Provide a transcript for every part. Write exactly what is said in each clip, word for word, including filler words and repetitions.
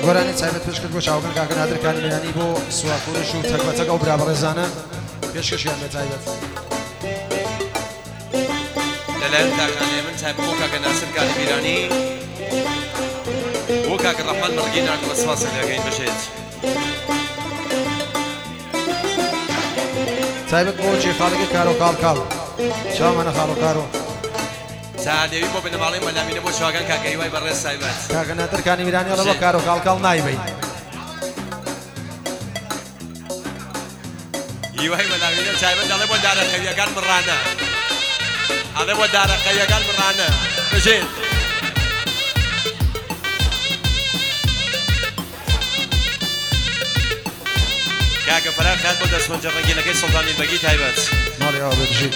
گۆرانی چایبەت پێشکرد بۆ چاوەکان کاکە نادرکانی میرانی بۆ سواکوورش و تەکبەتەکە و برا بەڕێزانە پێشکەشیان بێ تایبەت لەلایەن کاکانێ من تایبەت بۆ کاکە ناسرکانی میرانی بۆ کاکە ڕەحمان مەڕگی ناردووە سپاس لەگەین بەشێت تایبەت بۆ جێخاڵێکی کارۆ کاڵ چاومانە خاڵ و کارۆ سادێوی بۆ بنەماڵی مەلامینە بۆ چاوەکان کاکە هیوای بەڕێز تایبەت کاکە نادرکانی میرانی ئەڵە بۆ کارۆ کاڵ نایبەی هیوای مەلامینە تایبەت دەڵێ بۆ دارەقەویەکان بڕانە ئەڵێ بۆ دارەقەویەکان بڕانە بژێت کاکە فەرار خات بۆ دەستمەنجە ڕەنگینەکەی سڵتانی بەگی تایبەت ماڵی ئەوە بێژیت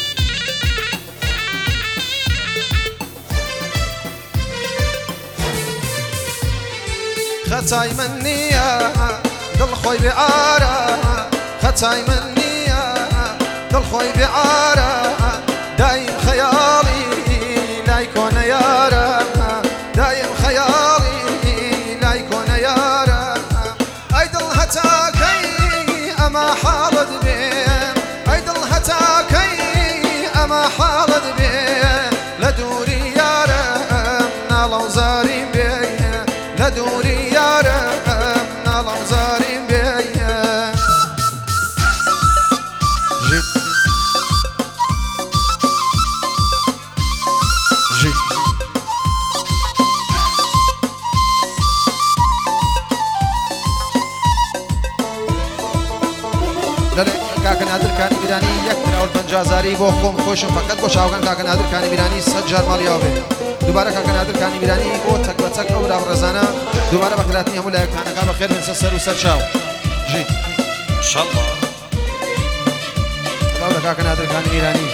خەچای من نییە دڵخۆی بێعارە خەچای من نییە دڵخۆی بێعارە دایم خەیاڵی لای کۆنە یارە دایم خەیاڵی لای کۆنە یارە ئەی دڵ هەتاکەی ئەمە حاڵت بێ ئەی دڵ هەتاکەی ئەمە حاڵت بێ لە دووری یارە ناڵەو زاریم بێ لە دووری یارە ناڵەو زاریم بێ کاکە نادرکانی میرانی یەک ملیۆن پەنجا هەزاری بۆ خۆم خۆشم فەقەت بۆ چاوەکان کاکە نادرکانی میرانی سەد جار ماڵیاوە بێ دووبارە کاکە نادرکانی میرانی بۆ تەکبەتەک ئەو راوڕێزانە دووبارە بەخێراتنی هەموو لایەکانەکە بەخێر بن سەر و سەر چاو ژیت ئینشاڵڵا بەڵاو لە کاکە نادرکانی میرانی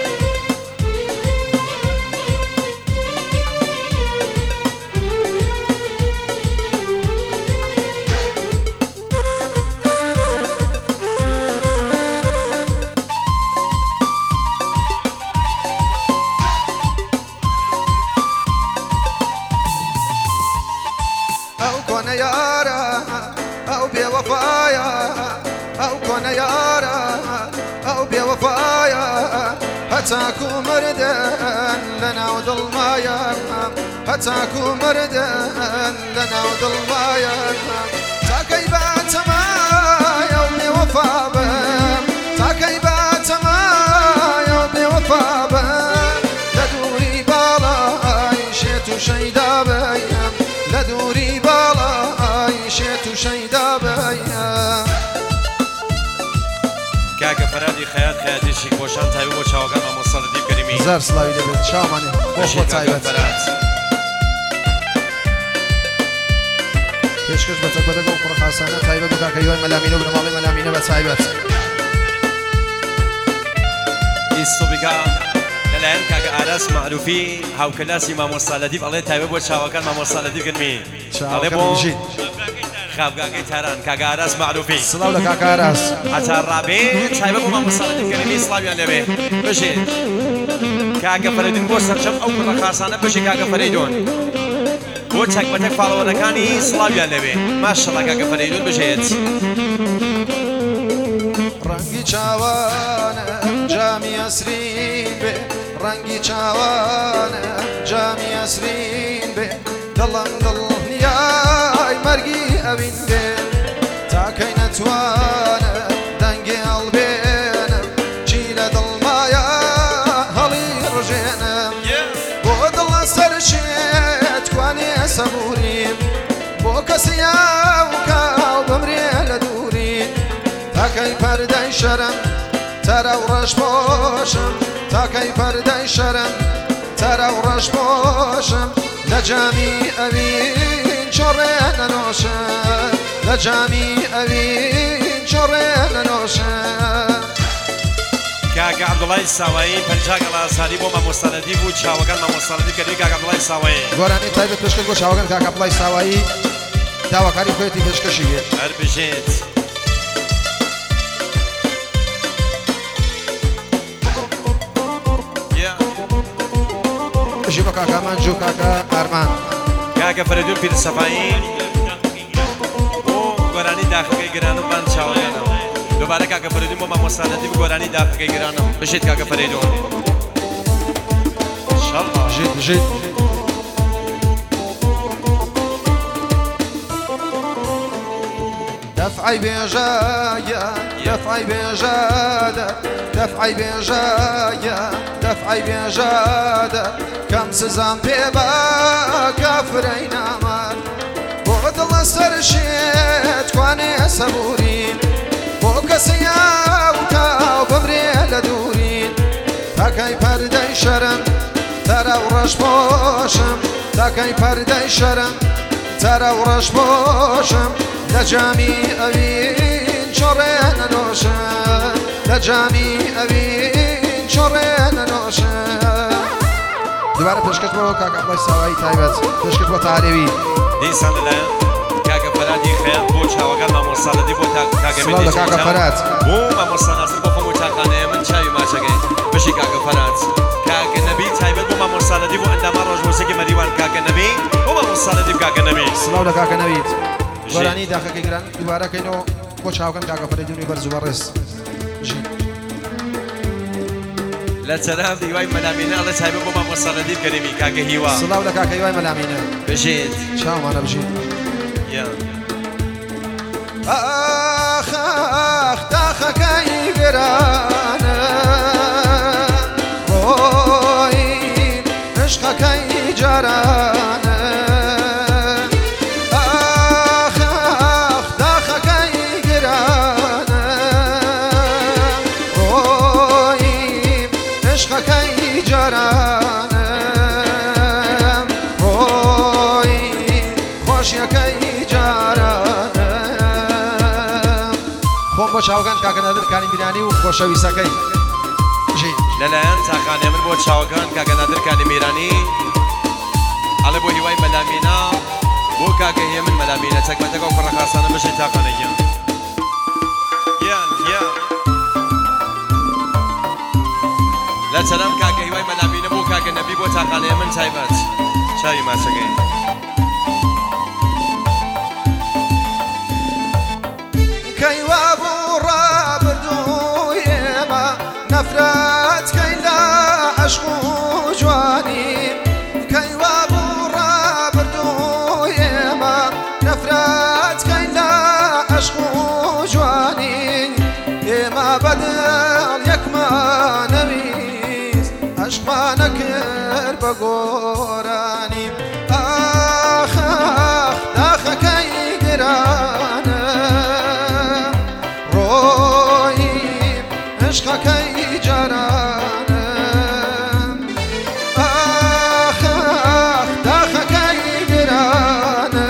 ئەو بێوەفایە ئەو کۆنە یارە ئەو بێوەفایە هەتاکو مردن لە ناو دڵمایە هەتاکو مردن لە ناو دڵمایە تاکەی باتەمایە و بێوەفا بم تاکەی باتەمایە و بێوەفا بم لە دووری باڵای شێت و شەیدا بەیم لە دووری باڵای شێت و شەیدا بەیم کاکە فەرادی خەیات خەیاتیشی خۆشان تایبەت بۆ چاوەکان مامۆستا لەدیب کەریمی زار سڵاوی دەبێت چاومانی بۆ خۆ تایبەت پێشکەش بە تەکبەتەکە و قوڕخاسانە تایبەت بۆ کاکە هیوای مەلامینە و بنەماڵی مەلامینە بە تایبەت ئیستۆبیکا لەلایەن کاکە ئاراس معروفی هاوکەلاسی مامۆستا لەدیب ئەڵێ تایبەت بۆ چاوەکان مامۆستا لەدیب کەریمی ئەڵێ بۆ خابگاکەی تاران کاکە ئاراس معروفی سڵاو لە کاکە ئاراس هەتا ڕابێ تایبەت بۆ مامۆستا لەدیب کەریمی سڵاویان لەبێ بژێت کاکە فەرەیدون بۆ سەرجەم ئەو قوڕخاسانە بژێ کاکە فەرەیدون بۆ چەکبەتەک فاڵەوەرەکانی سڵاویان لەبێ ماشەڵڵا کاکە فەرەیدون بژێت ڕەنگی چاوانە جامی ئەسرین بێ ڕەنگی چاوانە جامی ئەسرین بێ دڵم دڵنیای مەرگی ئەوین بێ تاکەی نەتوانە دەنگی هەڵبێنم چی لە دڵمایە هەڵی ڕژێنم بۆ دڵە سەر شێت توانێ سەبوریم بۆ کەسی ئەو کاو بمرێ لە دوورین تاکەی پەردەی شەرم تەرە و ڕەش بۆشم تاکەی پەردەی شەرم تەرە و ڕەش بۆشم لە جامی ئەوین چۆڕێ نەنۆشم لە جامی ئەوین چۆڕێ نەنۆشم کاکە عەبدوڵای ساوایی پەنجا گەڵا ئازادی بۆ مامۆستا لەدیب و چاوەکان مامۆستا لەدیب کەریمی کاکە عەبدوڵای ساوایی گۆرانی تایبەت پێشکەش بۆ چاوەکان کاکە عەبدوڵای ساوایی داواکاری خۆیەتی پێشکەشی بێت هەر بژێت بژی بە کاکامان جو کاکە ئارمان کاکە فەرەیدون پیرسەفایی گۆرانی داخەکەی گرانم بان چاوەکانم دووبارە کاکە فەریدون بۆ مامۆستانەتی گۆرانی داخەکەی گرانم بشێت کاکە فەریدون انشالله بژیت بژیت دفعي بجاية دفعي بجادة دفعي بجاية دفعي بجادة كم سزام بيبا كافرين أمان بود الله سرشيت كواني سبورين بوك سياوتا وببريل دورين تاكي پردي شرم ترى ورش باشم تاكي پردي شرم ترى ورش باشم لجامي أبين شرين نوشم لجامي أبين شرين نوشم دوباره پشکت برو کاکا عبدالله ساوایی تایبت پشکت با تعریبی دیسان لەلایەن کاکە فەرادی خێر بۆ چاوەکان مامۆستاڵەتی بۆ کاکە سڵاو لە کاکە فەرات بۆ مامۆستا ناسر بۆ خۆم و چاقانەیە من چاوی ماچەکەی بشی کاکە فەرات کاکە نەبی تایبەت بۆ مامۆستاڵەتی بۆ ئەنداما ڕۆژمۆسێکی مەریوان کاکە نەبی بۆ مامۆستاڵەتی کاکە نەبی سڵاو لە کاکە نەوید گۆرانی داخەکەی گران دووبارە کەینەوە بۆ چاوەکان کاکە فەریدونی بەرز و بەڕێز ژی لە چەرام هیوای مەلامینە ئەڵێ تایبەت بۆ مامۆستاڵەتی بکەریمی کاکە هیوا سڵاو لە کاکە هیوای مەلامینە بژێت چاومانە بژیت یا آخ آخ داخەکەی گرانە ڕۆی عشقەکەی جارانە آخ آخ داخەکەی گرانە ڕۆی عشقەکەی جارانە ڕۆی خۆشیەکەی جارانە خۆم بۆ چاوەکان کاکە نادرکانی میرانی و خۆشەویستەکەی ژی لەلایەن تاقانێ من بۆ چاوەکان کاکە نادرکانی میرانی ئەڵێ بۆ هیوای مەلامینە بۆ کاکە هێ من مەلامینە چەکمەتەکە و پڕەخاسانە بەشی تاقانەیە یان یان لە چەرام کاکە هیوای مەلامینە بۆ کاکە نەبی بۆ تاقانەیە من تایبەت چاوی ماچەکەی کەیوا بوو ڕابردوویێمە نەفرەت کەی لە عەشق و جوانین کەیوا بوو ڕابردوویێمە نەفرەت کەی لە عەشق و جوانین ئێمە بەدڵ یەکمانەویست عەشقمانە کرد بە گۆرانی ئاخ ئاخ داخەکەی گرانە ڕۆی عشقەکەی جارانە ئاخ ئاخ داخەکەی گرانە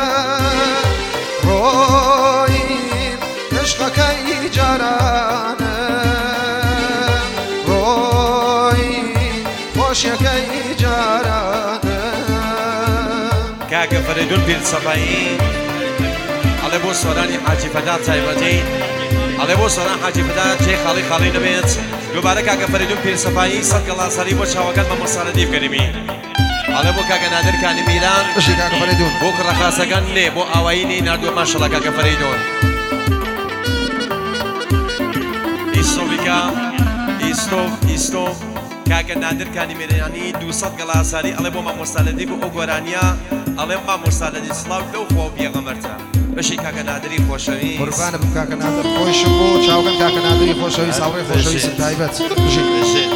ڕۆی عشقەکەی جارانە ڕۆی خۆشیەکەی جارانە کاکە فەریدون پیرسەفایی ئەڵێ بۆ سۆرانی حاجی فەدات تایبەتی ئەڵێ بۆ سۆران حاجی فەدات جێی خاڵی خاڵی نەبێت دووبارە کاکە فەریدون پیرسەفایی سەد گەڵاسەری بۆ چاوەکان مامۆستاڵەتی بکەریمی ئەڵێ بۆ کاکە نادرکانی میران بەشی کاکە فەریدون بۆ کڕەخاسەکان لێ بۆ ئاوایینی نردووە ماشەڵە کاکە فەریدون ئیستۆڤیکا ئیستۆڤ ئیستۆڤ کاکە نادرکانی میرانی دووسەد گەڵاسەری ئەڵێ بۆ مامۆستاڵەتی بۆ ئەو گۆرانیە ئەڵێ مامۆستاڵەتی سڵاو لەو خۆ پێغەمبەرتە بەشی کاکە نادری خۆشەویست قوربانە بوو کاکە نادر خۆشم بۆ چاوەکان کاکە نادری خۆشەویست هاوڕێی خۆشەویستم تایبەت بژی